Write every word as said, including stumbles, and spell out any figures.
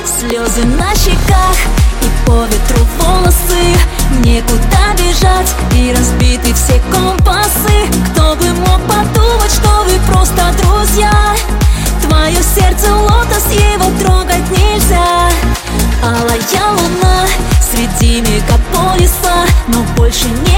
Слезы на щеках и по ветру волосы. Некуда бежать и разбиты все компасы. Кто бы мог подумать, что вы просто друзья. Твое сердце лотос, его трогать нельзя. Алая луна среди мегаполиса, но больше не